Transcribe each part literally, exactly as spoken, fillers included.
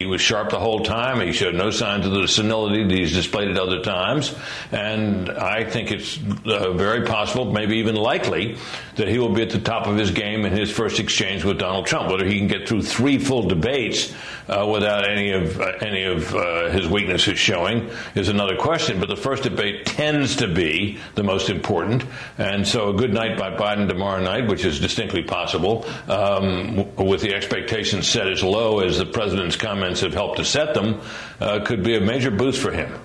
was sharp the whole time. He showed no signs of the senility that he's displayed at other times. And I think it's uh, very possible, maybe even likely, that he will be at the top of his game in his first exchange with Donald Trump. Whether he can get through three full debates uh, without any of uh, any of uh, his weaknesses showing is another question. But the first debate tends to be the most important. And so a good night by Biden tomorrow night, which is distinctly possible, um, w- with the expectations set as low as the president's comments have helped to set them, uh, could be a major boost for him.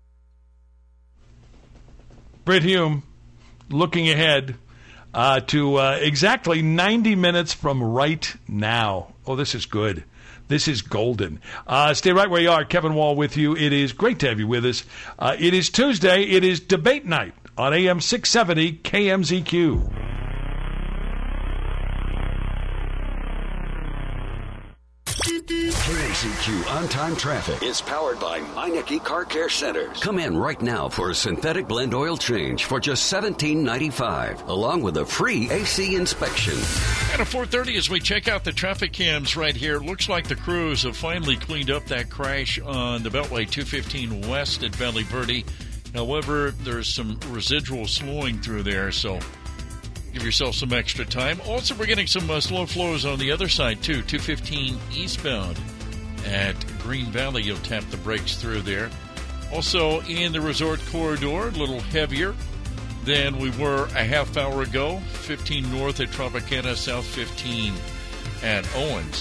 Brit Hume, looking ahead uh, to uh, exactly ninety minutes from right now. Oh, this is good. This is golden. Uh, stay right where you are. Kevin Wall with you. It is great to have you with us. Uh, it is Tuesday. It is debate night on A M six seventy K M Z Q. K M Z Q On-Time Traffic is powered by Meineke Car Care Centers. Come in right now for a synthetic blend oil change for just seventeen ninety-five, along with a free A C inspection. At four thirty, as we check out the traffic cams right here, looks like the crews have finally cleaned up that crash on the Beltway two fifteen West at Valley Verde. However, there's some residual slowing through there, so give yourself some extra time. Also, we're getting some uh, slow flows on the other side, too. two fifteen eastbound at Green Valley. You'll tap the brakes through there. Also, in the resort corridor, a little heavier than we were a half hour ago. fifteen north at Tropicana, south fifteen at Owens.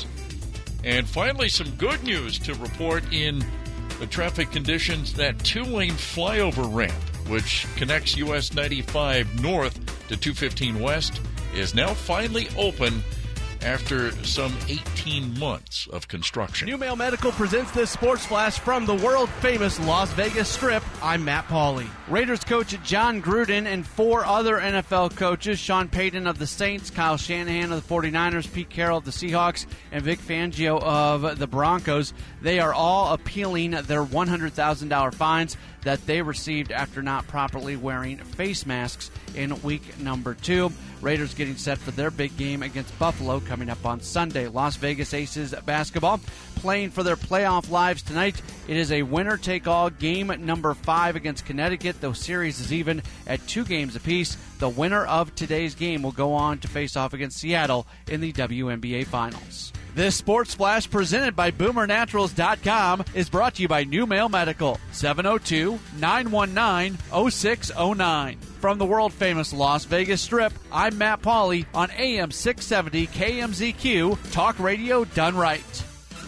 And finally, some good news to report in the traffic conditions. That two-lane flyover ramp, which connects U S ninety-five north to two fifteen west, is now finally open after some eighteen months of construction. New Mail Medical presents this sports flash from the world-famous Las Vegas Strip. I'm Matt Pauley. Raiders coach John Gruden and four other N F L coaches, Sean Payton of the Saints, Kyle Shanahan of the forty-niners, Pete Carroll of the Seahawks, and Vic Fangio of the Broncos, they are all appealing their one hundred thousand dollars fines that they received after not properly wearing face masks in week number two. Raiders getting set for their big game against Buffalo coming up on Sunday. Las Vegas Aces basketball playing for their playoff lives tonight. It is a winner-take-all game number five against Connecticut. The series is even at two games apiece. The winner of today's game will go on to face off against Seattle in the W N B A Finals. This Sports Flash presented by Boomer Naturals dot com is brought to you by New Mail Medical, seven oh two, nine one nine, oh six oh nine. From the world-famous Las Vegas Strip, I'm Matt Pauley on A M six seventy K M Z Q, talk radio done right.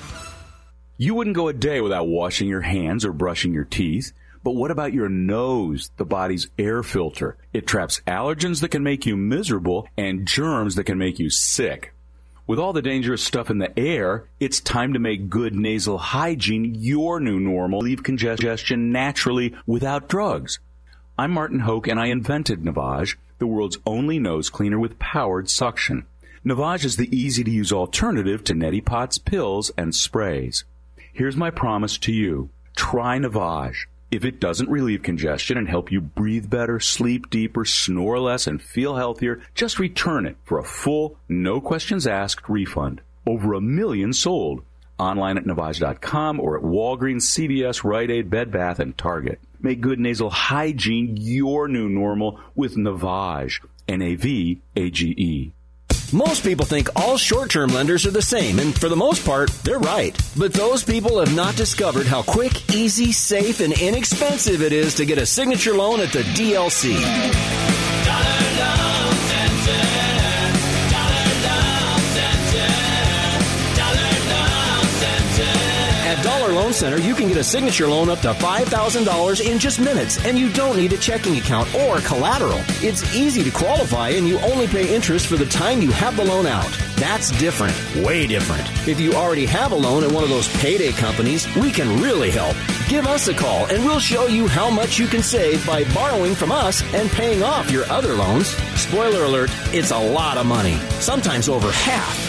You wouldn't go a day without washing your hands or brushing your teeth. But what about your nose, the body's air filter? It traps allergens that can make you miserable and germs that can make you sick. With all the dangerous stuff in the air, it's time to make good nasal hygiene your new normal. Relieve congestion naturally without drugs. I'm Martin Hoke, and I invented Navage, the world's only nose cleaner with powered suction. Navage is the easy-to-use alternative to neti pots, pills, and sprays. Here's my promise to you. Try Navage. If it doesn't relieve congestion and help you breathe better, sleep deeper, snore less, and feel healthier, just return it for a full, no-questions-asked refund. Over a million sold. Online at Navage dot com or at Walgreens, C V S, Rite Aid, Bed Bath, and Target. Make good nasal hygiene your new normal with Navage. N A V A G E. Most people think all short-term lenders are the same, and for the most part, they're right. But those people have not discovered how quick, easy, safe, and inexpensive it is to get a signature loan at the D L C. Dollar Loan Center. Dollar Loan Center. Dollar Loan Center. At Dollar Loan Center, you can get a signature loan up to five thousand dollars in just minutes, and you don't need a checking account or collateral. It's easy to qualify, and you only pay interest for the time you have the loan out. That's different, way different. If you already have a loan at one of those payday companies, we can really help. Give us a call, and we'll show you how much you can save by borrowing from us and paying off your other loans. Spoiler alert, it's a lot of money, sometimes over half.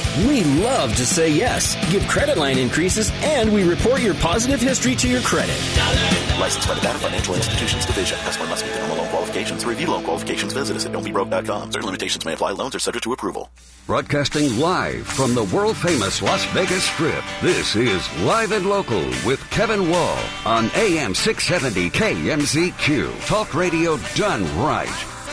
We love to say yes, give credit line increases, and we report your positive history to your credit. Licensed by the Data Financial Institutions Division. Customer must meet the normal loan qualifications. To review loan qualifications, visit us at don't be broke dot com. Certain limitations may apply. Loans are subject to approval. Broadcasting live from the world-famous Las Vegas Strip, this is Live and Local with Kevin Wall on A M six seventy K M Z Q. Talk radio done right.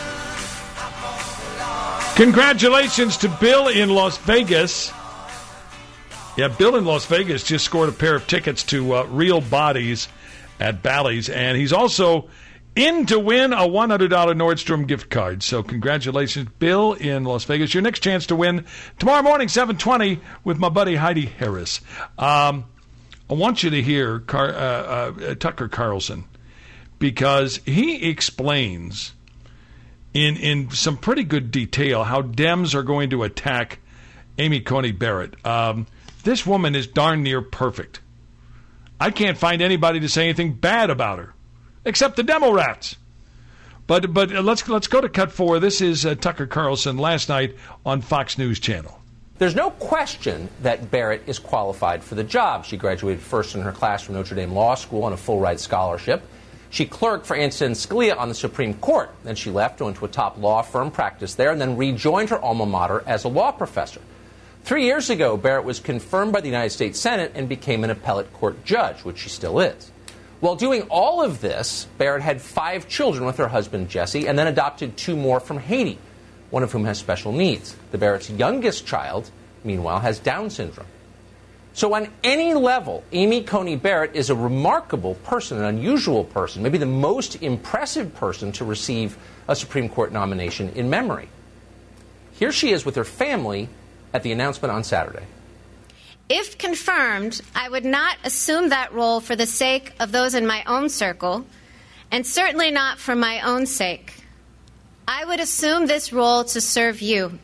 Congratulations to Bill in Las Vegas. Yeah, Bill in Las Vegas just scored a pair of tickets to uh, Real Bodies at Bally's, and he's also in to win a one hundred dollars Nordstrom gift card. So congratulations, Bill in Las Vegas. Your next chance to win tomorrow morning, seven twenty, with my buddy Heidi Harris. Um, I want you to hear Car- uh, uh, Tucker Carlson, because he explains in in some pretty good detail how Dems are going to attack Amy Coney Barrett. Um, this woman is darn near perfect. I can't find anybody to say anything bad about her, except the Demo rats. But but let's let's go to cut four. This is uh, Tucker Carlson last night on Fox News Channel. There's no question that Barrett is qualified for the job. She graduated first in her class from Notre Dame Law School on a full-ride scholarship. She clerked for Antonin Scalia on the Supreme Court. Then she left, went to a top law firm, practiced there, and then rejoined her alma mater as a law professor. Three years ago, Barrett was confirmed by the United States Senate and became an appellate court judge, which she still is. While doing all of this, Barrett had five children with her husband, Jesse, and then adopted two more from Haiti, one of whom has special needs. The Barrett's youngest child, meanwhile, has Down syndrome. So on any level, Amy Coney Barrett is a remarkable person, an unusual person, maybe the most impressive person to receive a Supreme Court nomination in memory. Here she is with her family at the announcement on Saturday. If confirmed, I would not assume that role for the sake of those in my own circle, and certainly not for my own sake. I would assume this role to serve you.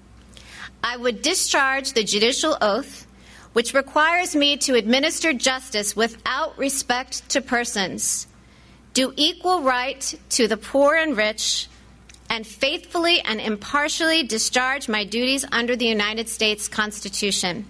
I would discharge the judicial oath, which requires me to administer justice without respect to persons, do equal right to the poor and rich, and faithfully and impartially discharge my duties under the United States Constitution.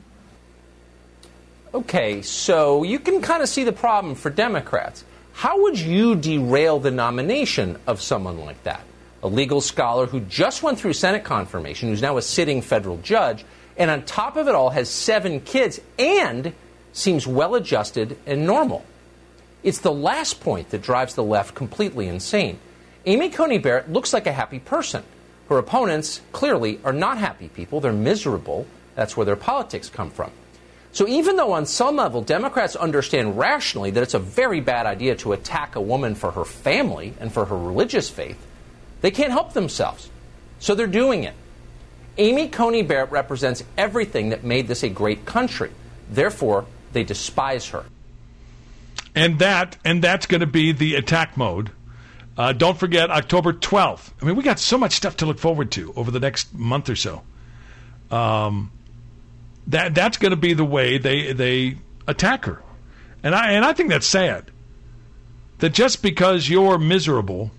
Okay, so you can kind of see the problem for Democrats. How would you derail the nomination of someone like that? A legal scholar who just went through Senate confirmation, who's now a sitting federal judge, and on top of it all has seven kids and seems well-adjusted and normal. It's the last point that drives the left completely insane. Amy Coney Barrett looks like a happy person. Her opponents clearly are not happy people. They're miserable. That's where their politics come from. So even though on some level Democrats understand rationally that it's a very bad idea to attack a woman for her family and for her religious faith, they can't help themselves. So they're doing it. Amy Coney Barrett represents everything that made this a great country. Therefore, they despise her. And that and that's going to be the attack mode. Uh, don't forget, October twelfth. I mean, we got so much stuff to look forward to over the next month or so. Um, that that's going to be the way they they attack her, and I and I think that's sad. That just because you're miserable,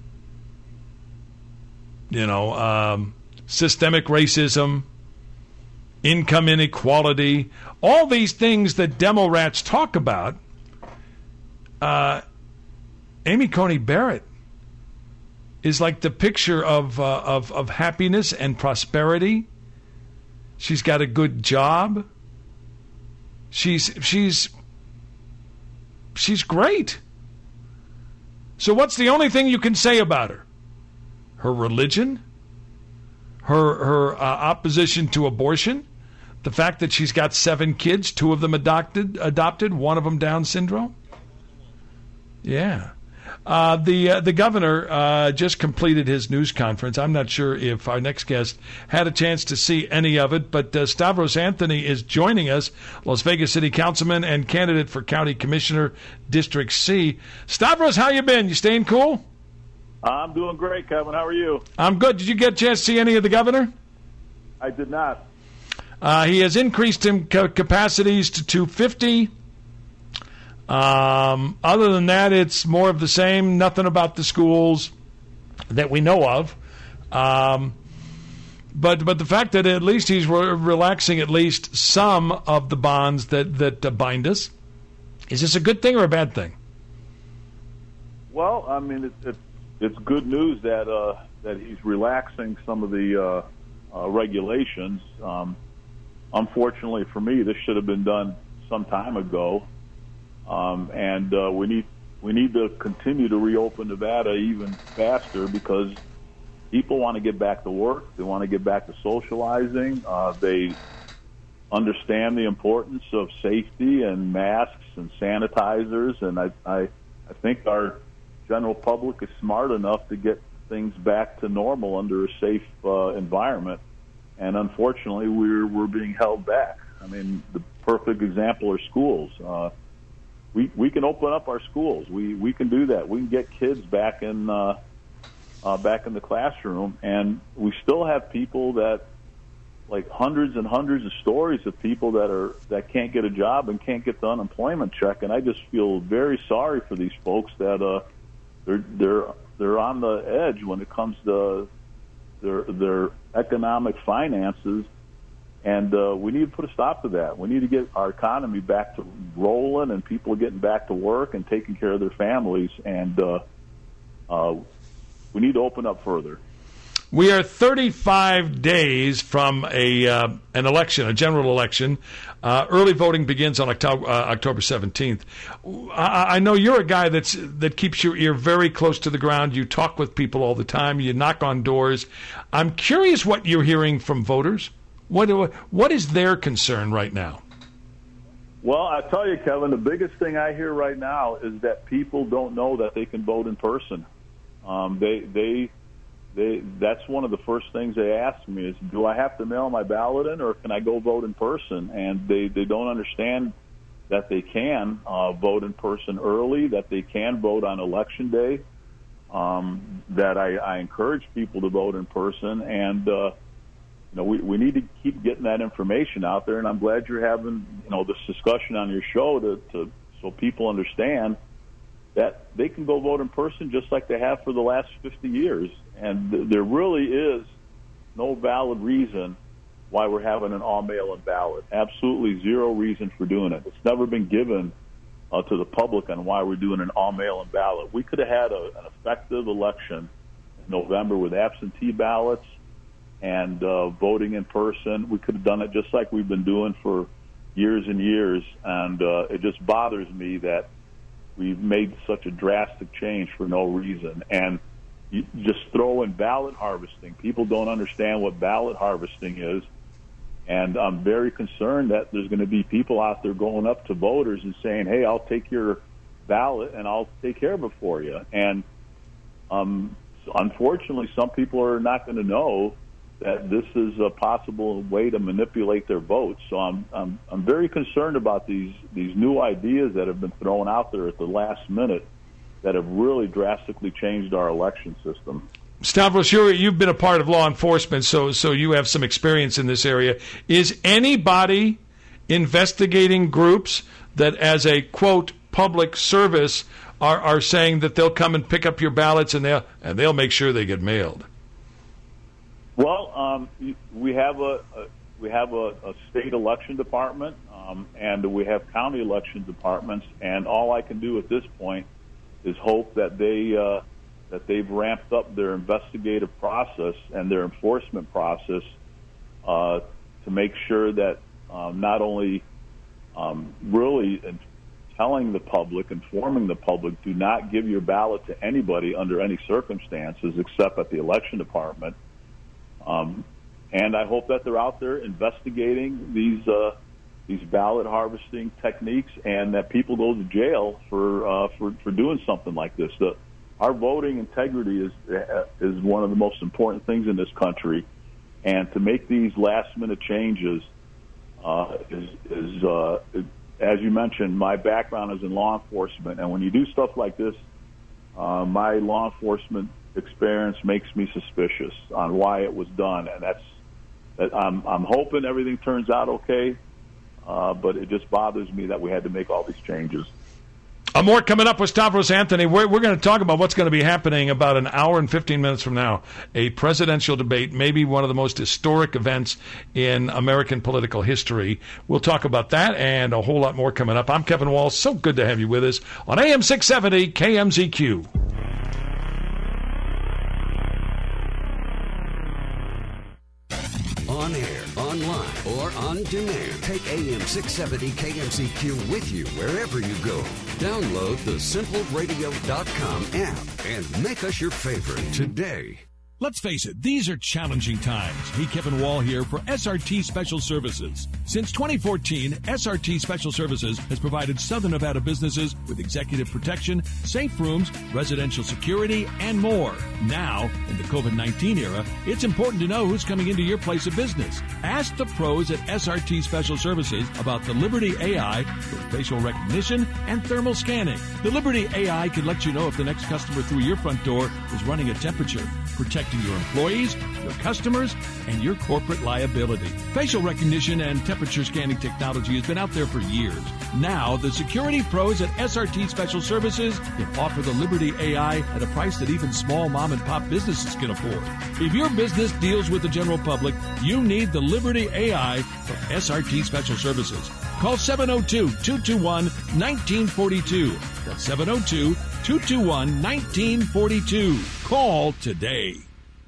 you know, um, systemic racism, income inequality, all these things that Demo rats talk about, uh, Amy Coney Barrett is like the picture of, uh, of of happiness and prosperity. She's got a good job. She's she's she's great. So what's the only thing you can say about her? Her religion? Her her uh, opposition to abortion? The fact that she's got seven kids, two of them adopted, adopted, one of them Down syndrome? Yeah. Uh, the uh, the governor uh, just completed his news conference. I'm not sure if our next guest had a chance to see any of it, but uh, Stavros Anthony is joining us, Las Vegas City Councilman and candidate for County Commissioner, District C. Stavros, how you been? You staying cool? I'm doing great, Kevin. How are you? I'm good. Did you get a chance to see any of the governor? I did not. Uh, he has increased him ca- capacities to two hundred fifty. Um, other than that, it's more of the same. Nothing about the schools that we know of. Um, But but the fact that at least he's re- relaxing at least some of the bonds that that uh, bind us, is this a good thing or a bad thing? Well, I mean, it's it, it's good news that uh, that he's relaxing some of the uh, uh, regulations. Um, unfortunately for me, this should have been done some time ago, um, and uh, we need we need to continue to reopen Nevada even faster because people want to get back to work. They want to get back to socializing. Uh, they understand the importance of safety and masks and sanitizers, and I, I, I think our general public is smart enough to get things back to normal under a safe uh, environment. And unfortunately, we're we're being held back. I mean, the perfect example are schools. Uh, we we can open up our schools. We we can do that. We can get kids back in. Uh, Uh, back in the classroom, and we still have people that, like hundreds and hundreds of stories of people that are that can't get a job and can't get the unemployment check, and I just feel very sorry for these folks that uh, they're they're they're on the edge when it comes to their their economic finances, and uh, we need to put a stop to that. We need to get our economy back to rolling, and people getting back to work and taking care of their families, and uh, uh, we need to open up further. We are thirty-five days from a uh, an election, a general election. Uh, early voting begins on October, uh, October seventeenth. I, I know you're a guy that's that keeps your ear very close to the ground. You talk with people all the time. You knock on doors. I'm curious what you're hearing from voters. What what is their concern right now? Well, I tell you, Kevin, the biggest thing I hear right now is that people don't know that they can vote in person. Um, they, they, they. That's one of the first things they ask me is, do I have to mail my ballot in, or can I go vote in person? And they, they don't understand that they can uh, vote in person early, that they can vote on election day. Um, that I, I encourage people to vote in person, and uh, you know, we, we need to keep getting that information out there. And I'm glad you're having you know this discussion on your show to, to so people understand that they can go vote in person just like they have for the last fifty years. And th- there really is no valid reason why we're having an all-mail-in ballot. Absolutely zero reason for doing it. It's never been given uh, to the public on why we're doing an all-mail-in ballot. We could have had a, an effective election in November with absentee ballots and uh, voting in person. We could have done it just like we've been doing for years and years. And uh, it just bothers me that we've made such a drastic change for no reason. And you just throw in ballot harvesting. People don't understand what ballot harvesting is. And I'm very concerned that there's going to be people out there going up to voters and saying, hey, I'll take your ballot and I'll take care of it for you. And um, unfortunately, some people are not going to know that this is a possible way to manipulate their votes. So I'm I'm I'm very concerned about these these new ideas that have been thrown out there at the last minute that have really drastically changed our election system. Stavros, you're, you've been a part of law enforcement, so so you have some experience in this area. Is anybody investigating groups that, as a quote public service, are are saying that they'll come and pick up your ballots and they'll and they'll make sure they get mailed? Well, um, we have a, a we have a, a state election department, um, and we have county election departments, and all I can do at this point is hope that they uh, that they've ramped up their investigative process and their enforcement process uh, to make sure that um, not only um, really telling the public, informing the public, do not give your ballot to anybody under any circumstances except at the election department. Um, and I hope that they're out there investigating these uh, these ballot harvesting techniques, and that people go to jail for uh, for, for doing something like this. The, our voting integrity is is one of the most important things in this country, and to make these last minute changes uh, is is uh, as you mentioned. My background is in law enforcement, and when you do stuff like this, uh, my law enforcement experience makes me suspicious on why it was done, and that's that I'm I'm hoping everything turns out okay, uh, but it just bothers me that we had to make all these changes. Uh, more coming up with Stavros Anthony. We're, we're going to talk about what's going to be happening about an hour and fifteen minutes from now. A presidential debate, maybe one of the most historic events in American political history. We'll talk about that and a whole lot more coming up. I'm Kevin Wall. So good to have you with us on A M six seventy K M Z Q. On air, online, or on demand. Take A M six seventy K M Z Q with you wherever you go. Download the simple radio dot com app and make us your favorite today. Let's face it, these are challenging times. Hey, Kevin Wall here for S R T Special Services. Since twenty fourteen, S R T Special Services has provided Southern Nevada businesses with executive protection, safe rooms, residential security, and more. Now, in the COVID nineteen era, it's important to know who's coming into your place of business. Ask the pros at S R T Special Services about the Liberty A I with facial recognition and thermal scanning. The Liberty A I can let you know if the next customer through your front door is running a temperature, protecting your employees, your customers, and your corporate liability. Facial recognition and temperature scanning technology has been out there for years. Now, the security pros at S R T Special Services can offer the Liberty A I at a price that even small mom-and-pop businesses can afford. If your business deals with the general public, you need the Liberty A I from S R T Special Services. Call seven oh two, two two one, one nine four two. That's seven oh two, two two one, one nine four two. Call today.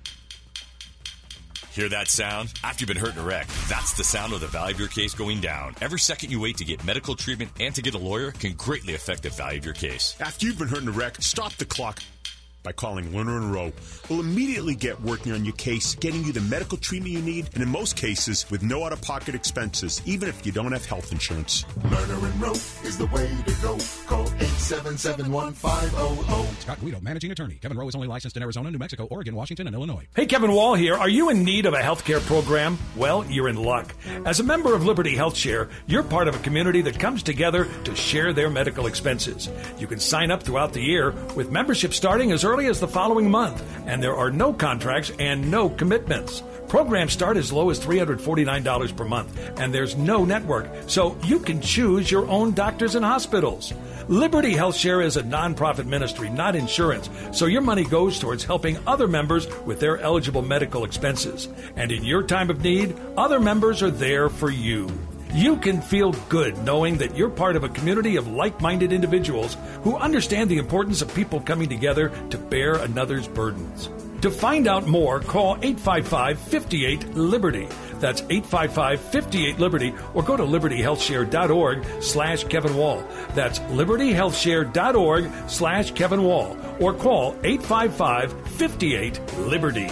Hear that sound? After you've been hurt in a wreck, that's the sound of the value of your case going down. Every second you wait to get medical treatment and to get a lawyer can greatly affect the value of your case. After you've been hurt in a wreck, stop the clock by calling Lerner and Rowe. We'll immediately get working on your case, getting you the medical treatment you need, and in most cases, with no out-of-pocket expenses, even if you don't have health insurance. Lerner and Rowe is the way to go. Call eight seven seven, one five zero zero. Scott Guido, managing attorney. Kevin Rowe is only licensed in Arizona, New Mexico, Oregon, Washington, and Illinois. Hey, Kevin Wall here. Are you in need of a health care program? Well, you're in luck. As a member of Liberty Health Share, you're part of a community that comes together to share their medical expenses. You can sign up throughout the year with membership starting as early as the following month, and there are no contracts and no commitments. Programs start as low as three hundred forty-nine dollars per month, and there's no network, so you can choose your own doctors and hospitals. Liberty Health Share is a nonprofit ministry, not insurance, so your money goes towards helping other members with their eligible medical expenses. And in your time of need, other members are there for you. You can feel good knowing that you're part of a community of like-minded individuals who understand the importance of people coming together to bear another's burdens. To find out more, call eight five five, five eight, Liberty. That's eight five five, five eight, Liberty, or go to liberty health share dot org slash Kevin Wall. That's liberty health share dot org slash Kevin Wall, or call eight five five, five eight, Liberty.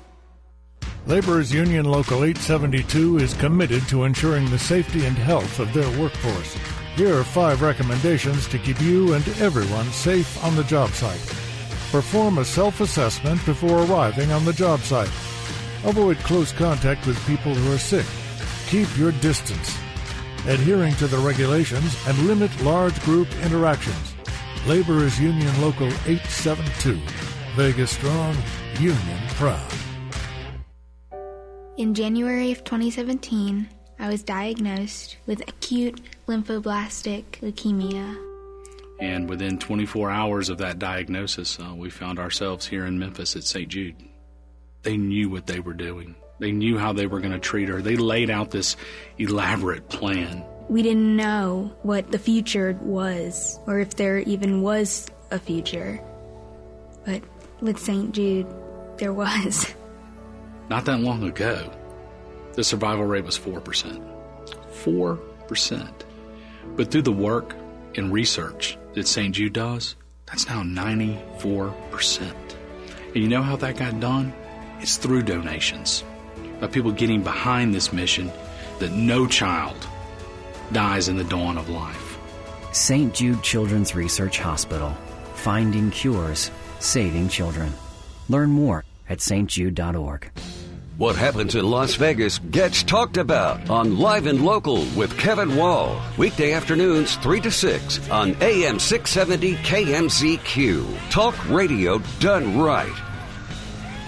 Laborers Union Local eight seventy-two is committed to ensuring the safety and health of their workforce. Here are five recommendations to keep you and everyone safe on the job site. Perform a self-assessment before arriving on the job site. Avoid close contact with people who are sick. Keep your distance. Adhering to the regulations and limit large group interactions. Laborers Union Local eight seventy-two. Vegas strong, union proud. In January of twenty seventeen, I was diagnosed with acute lymphoblastic leukemia. And within twenty-four hours of that diagnosis, uh, we found ourselves here in Memphis at Saint Jude. They knew what they were doing. They knew how they were going to treat her. They laid out this elaborate plan. We didn't know what the future was, or if there even was a future. But with Saint Jude, there was. Not that long ago, the survival rate was four percent. four percent. But through the work and research that Saint Jude does, that's now ninety-four percent. And you know how that got done? It's through donations. By people getting behind this mission that no child dies in the dawn of life. Saint Jude Children's Research Hospital. Finding cures, saving children. Learn more at s t jude dot org. What happens in Las Vegas gets talked about on Live and Local with Kevin Wall. Weekday afternoons three to six on A M six seventy K M Z Q. Talk radio done right.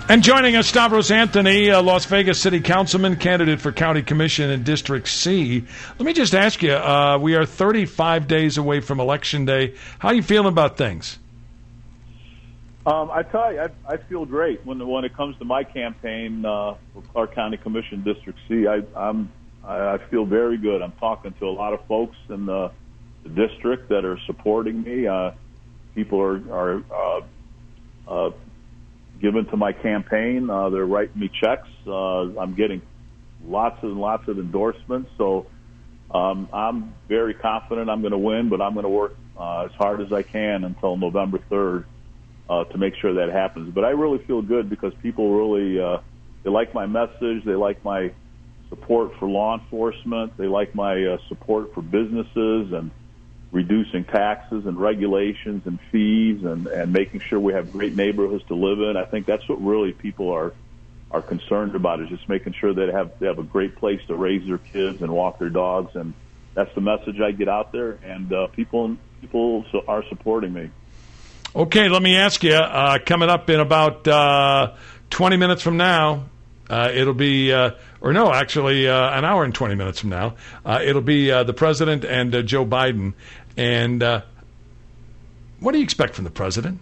And joining us, Stavros Anthony, uh, Las Vegas City Councilman, candidate for County Commission in District C. Let me just ask you, uh, we are thirty-five days away from Election Day. How are you feeling about things? Um, I tell you, I, I feel great when when it comes to my campaign uh, for Clark County Commission District C. I, I'm I feel very good. I'm talking to a lot of folks in the, the district that are supporting me. Uh, people are are uh, uh, given to my campaign. Uh, they're writing me checks. Uh, I'm getting lots and lots of endorsements. So um, I'm very confident I'm going to win, but I'm going to work uh, as hard as I can until November third uh, to make sure that happens. But I really feel good because people really uh, they like my message. They like my support for law enforcement. They like my uh, support for businesses and reducing taxes and regulations and fees and, and making sure we have great neighborhoods to live in. I think that's what really people are are concerned about, is just making sure they have they have a great place to raise their kids and walk their dogs. And that's the message I get out there, and uh, people people are supporting me. Okay, let me ask you, uh, coming up in about uh, twenty minutes from now, uh, it'll be, uh, or no, actually uh, an hour and twenty minutes from now, uh, it'll be uh, the president and uh, Joe Biden. And uh, what do you expect from the president?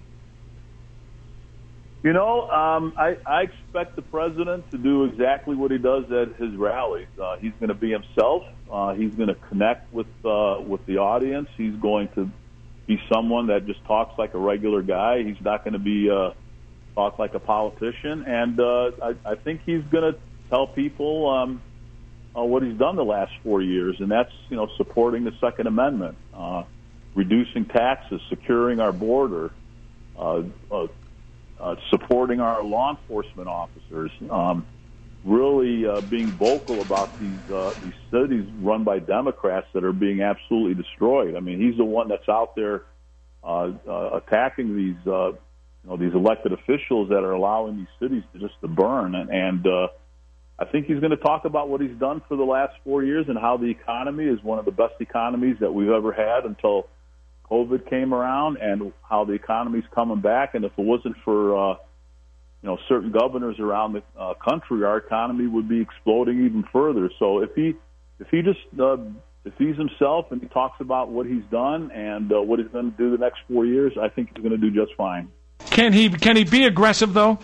You know, um, I, I expect the president to do exactly what he does at his rallies. Uh, he's going to be himself. Uh, he's going to connect with uh, with the audience. He's going to be someone that just talks like a regular guy. He's not going to be uh, talk like a politician. And uh, I, I think he's going to tell people um, uh, what he's done the last four years, and that's, you know, supporting the Second Amendment, uh, reducing taxes, securing our border, uh, uh, uh, supporting our law enforcement officers, um, really uh, being vocal about these uh, these cities run by Democrats that are being absolutely destroyed. I mean, he's the one that's out there uh, uh, attacking these uh, you know these elected officials that are allowing these cities to just to burn. And, and uh, I think he's going to talk about what he's done for the last four years and how the economy is one of the best economies that we've ever had until COVID came around, and how the economy's coming back. And if it wasn't for uh, you know certain governors around the uh, country, our economy would be exploding even further. So if he if he just uh, if he's himself and he talks about what he's done and uh, what he's going to do the next four years, I think he's going to do just fine. Can he can he be aggressive though?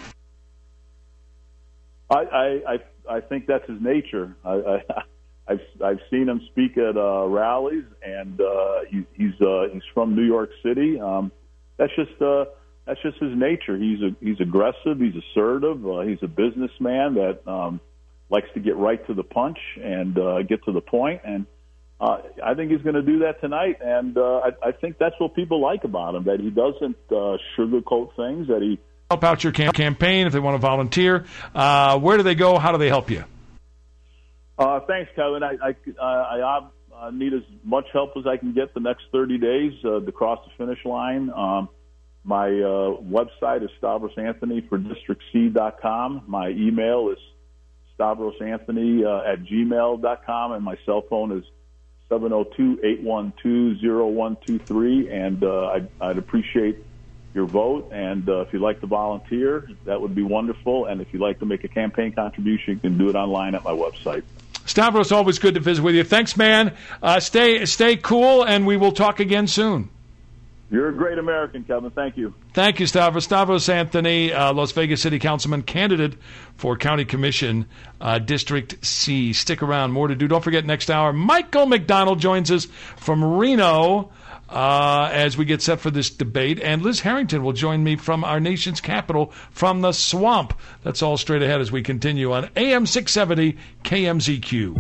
I I, I, I think that's his nature. I, I, I've I've seen him speak at uh, rallies, and uh, he, he's uh, he's from New York City. Um, that's just uh, that's just his nature. He's a, he's aggressive. He's assertive. Uh, he's a businessman that um, likes to get right to the punch and uh, get to the point. And uh, I think he's going to do that tonight. And uh, I, I think that's what people like about him, that he doesn't uh, sugarcoat things. That he help out your cam- campaign if they want to volunteer. Uh, where do they go? How do they help you? Uh, thanks, Kevin. I I, uh, I uh, need as much help as I can get the next thirty days uh, to cross the finish line. Um, my uh, website is Stavros Anthony for District C dot com. My email is stavrosanthony uh, at gmail dot com, and my cell phone is seven oh two, eight one two, oh one two three. And uh, I'd, I'd appreciate your vote. And uh, if you'd like to volunteer, that would be wonderful. And if you'd like to make a campaign contribution, you can do it online at my website. Stavros, always good to visit with you. Thanks, man. Uh, stay stay cool, and we will talk again soon. You're a great American, Kevin. Thank you. Thank you, Stavros. Stavros Anthony, uh, Las Vegas City Councilman, candidate for County Commission, uh, District C. Stick around. More to do. Don't forget, next hour, Michael McDonald joins us from Reno uh, as we get set for this debate. And Liz Harrington will join me from our nation's capital, from the swamp. That's all straight ahead as we continue on A M six seventy K M Z Q.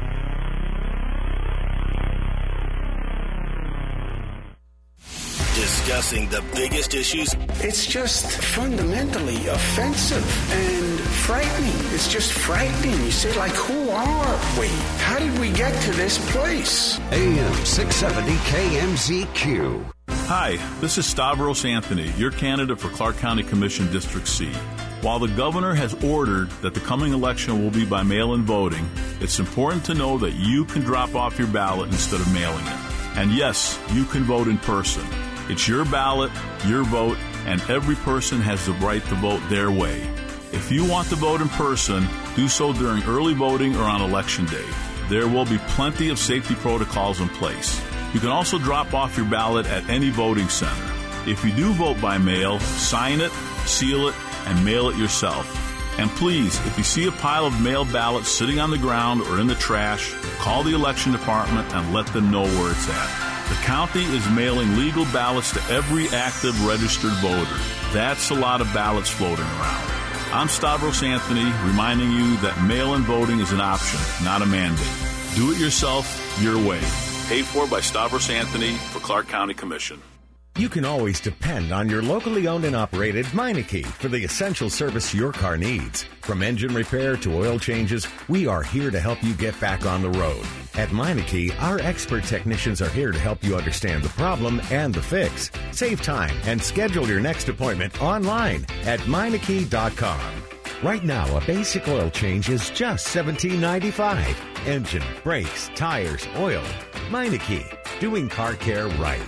Discussing the biggest issues. It's just fundamentally offensive and frightening. It's just frightening. You say, like, who are we? How did we get to this place? A M six seventy K M Z Q. Hi, this is Stavros Anthony, your candidate for Clark County Commission District C. While the governor has ordered that the coming election will be by mail-in voting, it's important to know that you can drop off your ballot instead of mailing it. And yes, you can vote in person. It's your ballot, your vote, and every person has the right to vote their way. If you want to vote in person, do so during early voting or on Election Day. There will be plenty of safety protocols in place. You can also drop off your ballot at any voting center. If you do vote by mail, sign it, seal it, and mail it yourself. And please, if you see a pile of mail ballots sitting on the ground or in the trash, call the election department and let them know where it's at. The county is mailing legal ballots to every active registered voter. That's a lot of ballots floating around. I'm Stavros Anthony, reminding you that mail-in voting is an option, not a mandate. Do it yourself, your way. Paid for by Stavros Anthony for Clark County Commission. You can always depend on your locally owned and operated Meineke for the essential service your car needs. From engine repair to oil changes, we are here to help you get back on the road. At Meineke, our expert technicians are here to help you understand the problem and the fix. Save time and schedule your next appointment online at Meineke dot com. Right now, a basic oil change is just seventeen ninety-five. Engine, brakes, tires, oil. Meineke, doing car care right.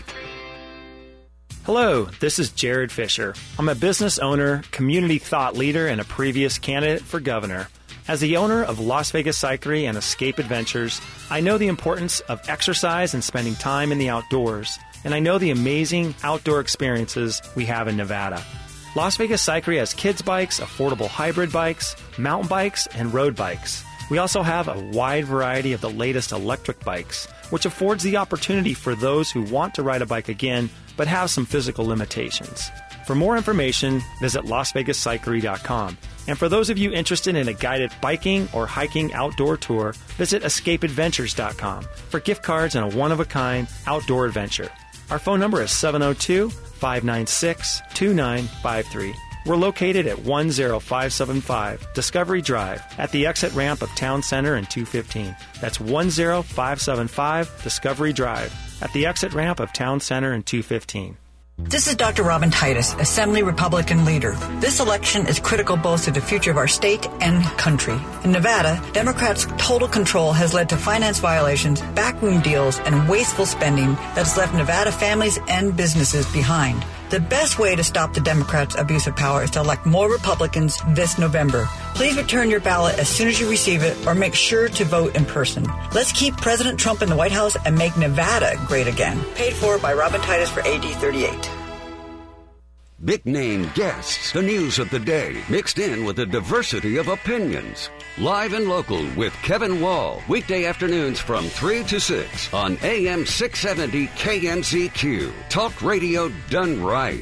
Hello, this is Jared Fisher. I'm a business owner, community thought leader, and a previous candidate for governor. As the owner of Las Vegas Cyclery and Escape Adventures, I know the importance of exercise and spending time in the outdoors, and I know the amazing outdoor experiences we have in Nevada. Las Vegas Cyclery has kids bikes, affordable hybrid bikes, mountain bikes, and road bikes. We also have a wide variety of the latest electric bikes, which affords the opportunity for those who want to ride a bike again but have some physical limitations. For more information, visit Las Vegas Cyclery dot com. And for those of you interested in a guided biking or hiking outdoor tour, visit Escape Adventures dot com for gift cards and a one-of-a-kind outdoor adventure. Our phone number is seven oh two, five nine six, two nine five three. We're located at one oh five seven five Discovery Drive at the exit ramp of Town Center and two fifteen. That's one oh five seven five Discovery Drive at the exit ramp of Town Center and two fifteen. This is Doctor Robin Titus, Assembly Republican leader. This election is critical both to the future of our state and country. In Nevada, Democrats' total control has led to finance violations, backroom deals, and wasteful spending that's left Nevada families and businesses behind. The best way to stop the Democrats' abuse of power is to elect more Republicans this November. Please return your ballot as soon as you receive it or make sure to vote in person. Let's keep President Trump in the White House and make Nevada great again. Paid for by Robin Titus for A D thirty-eight. Big name guests, the news of the day, mixed in with a diversity of opinions. Live and local with Kevin Wall, weekday afternoons from three to six on A M six seventy K M Z Q. Talk radio done right.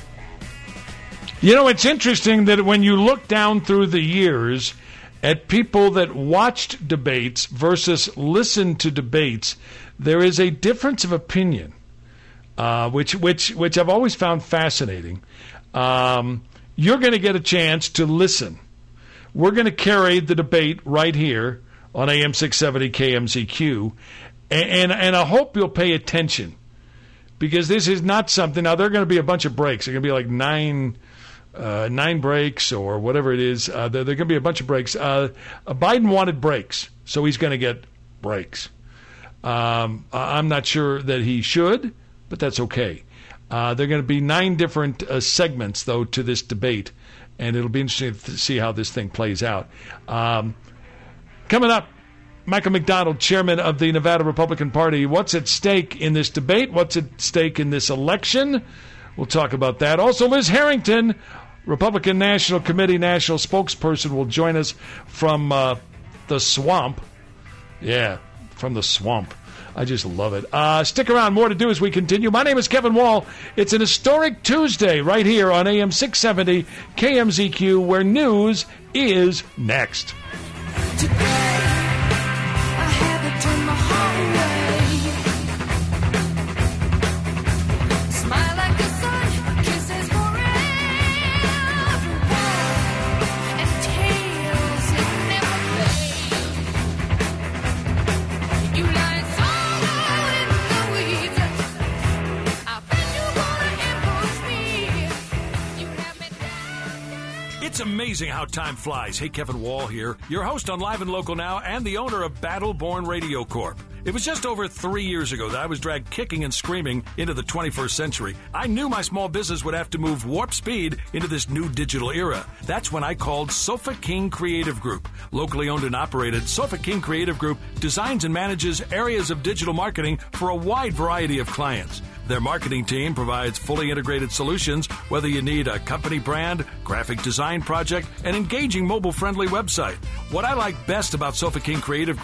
You know, it's interesting that when you look down through the years at people that watched debates versus listened to debates, there is a difference of opinion. Uh, which which which I've always found fascinating. Um, you're going to get a chance to listen. We're going to carry the debate right here on A M six seventy K M Z Q, and, and and I hope you'll pay attention because this is not something. Now there are going to be a bunch of breaks. There are going to be like nine uh, nine breaks or whatever it is. Uh, there, there are going to be a bunch of breaks. Uh, Biden wanted breaks, so he's going to get breaks. Um, I'm not sure that he should. But that's okay. Uh, there are going to be nine different uh, segments, though, to this debate, and it'll be interesting to see how this thing plays out. Um, coming up, Michael McDonald, chairman of the Nevada Republican Party. What's at stake in this debate? What's at stake in this election? We'll talk about that. Also, Liz Harrington, Republican National Committee national spokesperson, will join us from uh, the swamp. Yeah, from the swamp. I just love it. Uh, stick around. More to do as we continue. My name is Kevin Wall. It's an historic Tuesday right here on A M six seventy K M Z Q, where news is next. It's amazing how time flies. Hey, Kevin Wall here, your host on Live and Local Now and the owner of Battle Born Radio Corp. It was just over three years ago that I was dragged kicking and screaming into the twenty-first century. I knew my small business would have to move warp speed into this new digital era. That's when I called Sofa King Creative Group. Locally owned and operated, Sofa King Creative Group designs and manages areas of digital marketing for a wide variety of clients. Their marketing team provides fully integrated solutions, whether you need a company brand, graphic design project, an engaging mobile-friendly website. What I like best about Sofa King Creative Group